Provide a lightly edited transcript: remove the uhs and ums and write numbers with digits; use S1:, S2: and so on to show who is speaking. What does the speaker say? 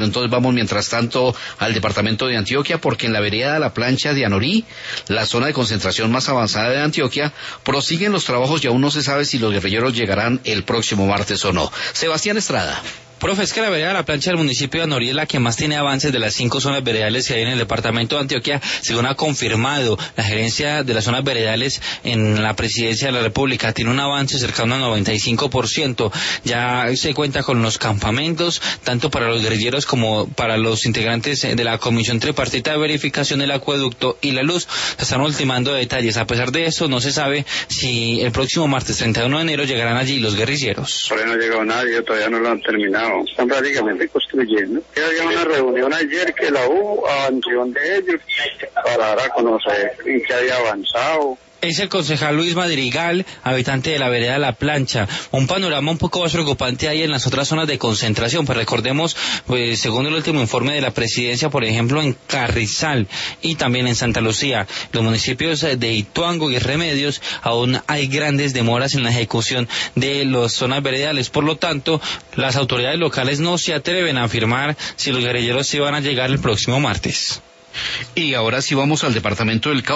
S1: Entonces vamos mientras tanto al departamento de Antioquia, porque en la vereda La Plancha de Anorí, la zona de concentración más avanzada de Antioquia, prosiguen los trabajos y aún no se sabe si los guerrilleros llegarán el próximo martes o no. Sebastián Estrada.
S2: Profe, es que la vereda La Plancha del municipio de Anorí es la que más tiene avances de las 5 zonas veredales que hay en el departamento de Antioquia, según ha confirmado la gerencia de las zonas veredales en la presidencia de la República. Tiene un avance cercano al 95%. Ya se cuenta con los campamentos, tanto para los guerrilleros como para los integrantes de la Comisión Tripartita de Verificación del Acueducto y la Luz. Se están ultimando detalles. A pesar de eso, no se sabe si el próximo martes 31 de enero llegarán allí los guerrilleros.
S3: Todavía no ha llegado nadie, todavía no lo han terminado. Están prácticamente construyendo. Había una reunión ayer que la hubo a mención de ellos para dar a conocer en qué había avanzado.
S2: Es el concejal Luis Madrigal, habitante de la vereda La Plancha. Un panorama un poco más preocupante hay en las otras zonas de concentración. Pues recordemos, pues según el último informe de la presidencia, por ejemplo, en Carrizal y también en Santa Lucía, los municipios de Ituango y Remedios, aún hay grandes demoras en la ejecución de las zonas veredales. Por lo tanto, las autoridades locales no se atreven a afirmar si los guerrilleros sí van a llegar el próximo martes.
S1: Y ahora sí vamos al departamento del Cauca.